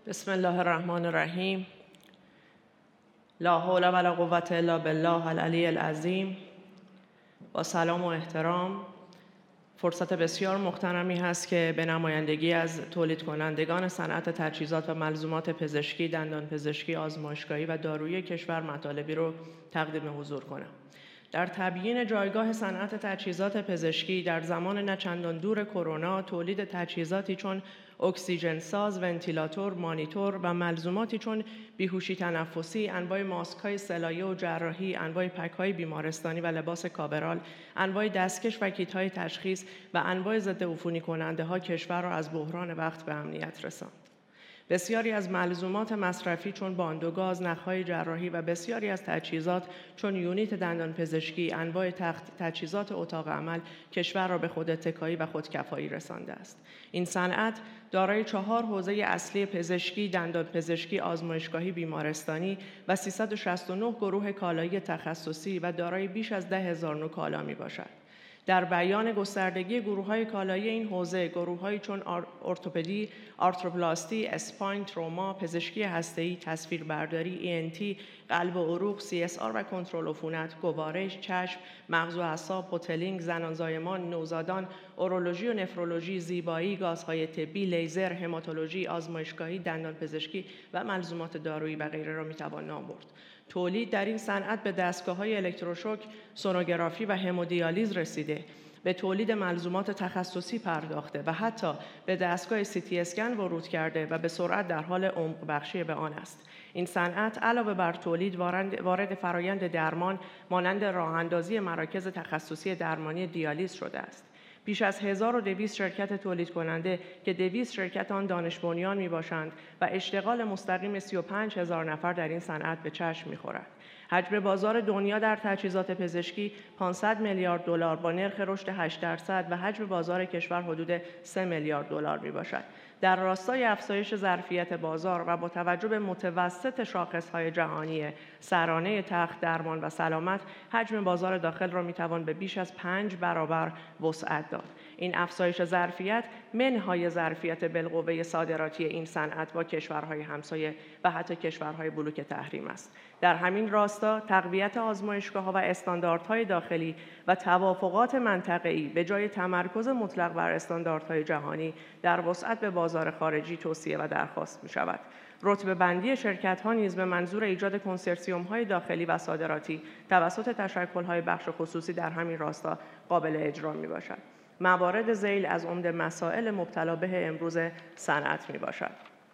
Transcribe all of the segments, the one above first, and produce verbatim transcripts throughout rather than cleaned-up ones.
بسم الله الرحمن الرحیم. لا حول ولا قوة الا بالله العلی العظیم. با سلام و احترام، فرصت بسیار مغتنمی هست که به نمایندگی از تولید کنندگان صنعت تجهیزات و ملزومات پزشکی، دندان پزشکی، آزمایشگاهی و دارویی کشور مطالبی رو تقدیم حضور کنم. در تبیین جایگاه صنعت تجهیزات پزشکی در زمان نچندان دور کرونا، تولید تجهیزاتی چون اکسیژن ساز، ونتیلاتور، مانیتور و ملزوماتی چون بیهوشی تنفسی، انواع ماسک‌های سلایه و جراحی، انواع پک‌های بیمارستانی و لباس کاورال، انواع دستکش و کیت‌های تشخیص و انواع ضد عفونی کننده‌ها کشور را از بحران وقت به امنیت رساند. بسیاری از ملزومات مصرفی چون باند و گاز، نخ‌های جراحی و بسیاری از تجهیزات چون یونیت دندان پزشکی، انواع تخت، تجهیزات اتاق عمل کشور را به خوداتکایی و خودکفایی رسانده است. این صنعت دارای چهار حوزه اصلی پزشکی، دندان پزشکی، آزمایشگاهی، بیمارستانی و سیصد و شصت و نه گروه کالایی تخصصی و دارای بیش از ده هزار نوع کالا میباشد. در بیان گستردگی گروه‌های کالایی این حوزه، گروه‌هایی چون ارتوپدی، آرتروپلاستی، اسپاین، تروما، پزشکی هسته‌ای، تصویربرداری، ای ان تی، قلب و عروق، سی اس آر و کنترل عفونت، گوارش، چشم، مغز و اعصاب، هتلینگ، زنان زایمان، نوزادان، اورولوژی و نفرولوژی، زیبایی، گازهای طبی، لیزر، هماتولوژی، آزمایشگاهی، دندان پزشکی و ملزومات دارویی و غیره را می‌توان نام برد. تولید در این صنعت به دستگاه‌های الکتروشوک، سونوگرافی و همودیالیز رسیده، به تولید ملزومات تخصصی پرداخته و حتی به دستگاه سی تی اسکن ورود کرده و به سرعت در حال عمق بخشی به آن است. این صنعت علاوه بر تولید وارد فرایند درمان مانند راه‌اندازی مراکز تخصصی درمانی دیالیز شده است. بیش از هزار و دویست شرکت تولید کننده که دویست شرکت آن دانش بنیان می باشند و اشتغال مستقیم سی و پنج هزار نفر در این صنعت به چشم می خورد. حجم بازار دنیا در تجهیزات پزشکی پانصد میلیارد دلار با نرخ رشد هشت درصد و حجم بازار کشور حدود سه میلیارد دلار می باشد. در راستای افزایش ظرفیت بازار و با توجه به متوسط شاخص‌های جهانی سرانه تخت، درمان و سلامت، حجم بازار داخل را می‌توان به بیش از پنج برابر وسعت داد. این افزایش ظرفیت منهای ظرفیت بالقوه صادراتی این صنعت با کشورهای همسایه و حتی کشورهای بلوک تحریم است. در همین راستا تقویت آزمایشگاه‌ها و استانداردهای داخلی و توافقات منطقه‌ای به جای تمرکز مطلق بر استانداردهای جهانی در وسعت به بازار خارجی توصیه و درخواست می‌شود. رتبه بندی شرکت‌ها نیز به منظور ایجاد کنسرسیوم‌های داخلی و صادراتی توسط تشکل‌های بخش خصوصی در همین راستا قابل اجرا می‌باشد. موارد ذیل از عمده مسائل مبتلا به امروز صنعت می‌باشد.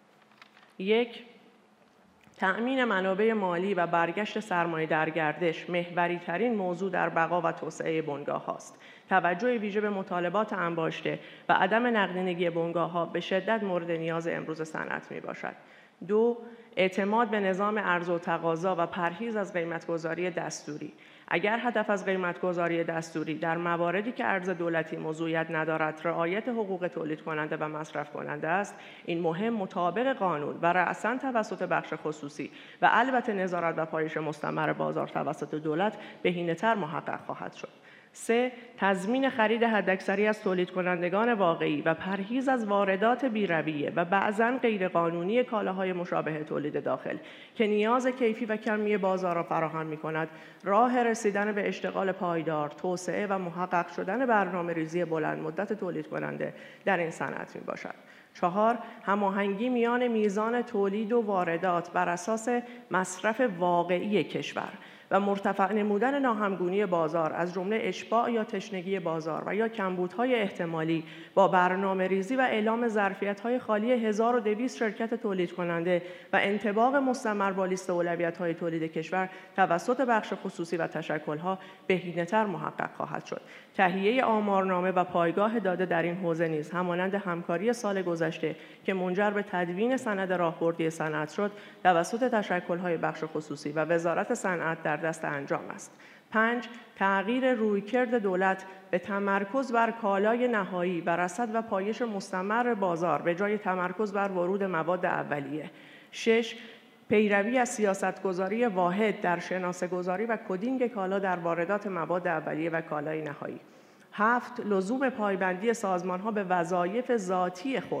یک، تأمین منابع مالی و برگشت سرمایه در گردش محوری‌ترین موضوع در بقا و توسعه بنگاه‌هاست. توجه ویژه به مطالبات انباشته و عدم نقدینگی بنگاه‌ها به شدت مورد نیاز امروز صنعت میباشد. دو، اعتماد به نظام عرضه و تقاضا و پرهیز از قیمت‌گذاری دستوری. اگر هدف از قیمت‌گذاری دستوری در مواردی که ارز دولتی موضوعیت ندارد رعایت حقوق تولید کننده و مصرف کننده است، این مهم مطابق قانون و رأساً توسط بخش خصوصی و البته نظارت و پایش مستمر بازار توسط دولت بهینه‌تر محقق خواهد شد. سه، تضمین خرید حداکثری از تولید کنندگان واقعی و پرهیز از واردات بی‌رویه و بعضاً غیرقانونی کالاهای مشابه تولید داخل که نیاز کیفی و کمی بازار را فراهم می‌کند، راه رسیدن به اشتغال پایدار، توسعه و محقق شدن برنامه‌ریزی بلند مدت تولید کننده در این صنعت می‌باشد. چهار، هماهنگی میان میزان تولید و واردات بر اساس مصرف واقعی کشور و مرتفع نمودن ناهمگونی بازار از جمله اشباع یا تشنگی بازار و یا کمبودهای احتمالی با برنامه ریزی و اعلام ظرفیت‌های خالی هزار و دویست شرکت تولید کننده و انطباق مستمر با لیست اولویت‌های تولید کشور توسط بخش خصوصی و تشکل‌ها بهینه‌تر محقق خواهد شد. تهیه آمارنامه و پایگاه داده در این حوزه نیز همانند همکاری سال گذشته که منجر به تدوین سند راهبردی صنعت شد، توسط تشکل‌های بخش خصوصی و وزارت صنعت در دست انجام است. پنج، تغییر رویکرد دولت به تمرکز بر کالای نهایی و رصد و پایش مستمر بازار به جای تمرکز بر ورود مواد اولیه. شش، پیروی از سیاستگذاری واحد در شناسه‌گذاری و کدینگ کالا در واردات مواد اولیه و کالای نهایی. هفت، لزوم پایبندی سازمان‌ها به وظایف ذاتی خود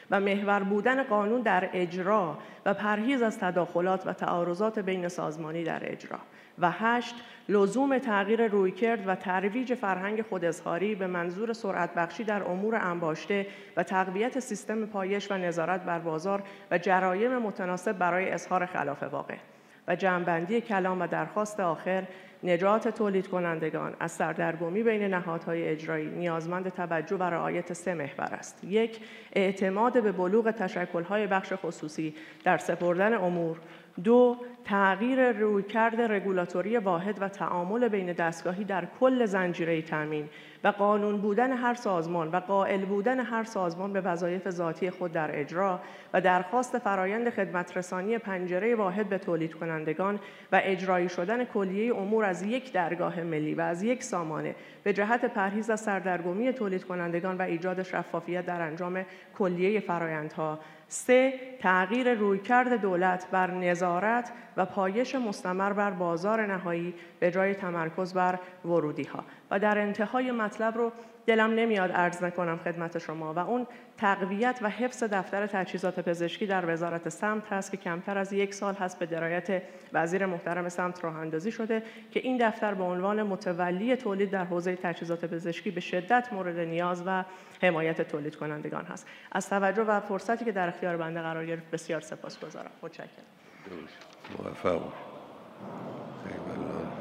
و محور بودن قانون در اجرا و پرهیز از تداخلات و تعارضات بین سازمانی در اجرا. و هشت، لزوم تغییر رویکرد و ترویج فرهنگ خوداظهاری به منظور سرعت بخشی در امور انباشته و تقویت سیستم پایش و نظارت بر بازار و جرایم متناسب برای اظهار خلاف واقع. و جمع‌بندی کلام و درخواست آخر، نجات تولید کنندگان از سردرگمی بین نهادهای اجرایی نیازمند توجه و رعایت سه محور است. یک، اعتماد به بلوغ تشکل‌های بخش خصوصی در سپردن امور. دو، تغییر رویکرد رگولاتوری واحد و تعامل بین دستگاهی در کل زنجیره تامین و قانون بودن هر سازمان و قائل بودن هر سازمان به وظایف ذاتی خود در اجرا و درخواست فرایند خدمترسانی پنجره واحد به تولید کنندگان و اجرایی شدن کلیه امور از یک درگاه ملی و از یک سامانه به جهت پرهیز از سردرگمی تولید کنندگان و ایجاد شفافیت در انجام کلیه فرایندها. سه، تغییر رویکرد دولت بر نظارت و پایش مستمر بر بازار نهایی به جای تمرکز بر ورودی‌ها. و در انتهای مطلب رو دلم نمیاد عرض نکنم خدمت شما و اون تقویت و حفظ دفتر تجهیزات پزشکی در وزارت سمت هست که کمتر از یک سال هست به درایت وزیر محترم سمت راه اندازی شده که این دفتر به عنوان متولی تولید در حوزه تجهیزات پزشکی به شدت مورد نیاز و حمایت تولید کنندگان هست. از توجه و فرصتی که در اختیار بنده قرار گرفت بسیار سپاسگزارم. متشکرم. موفق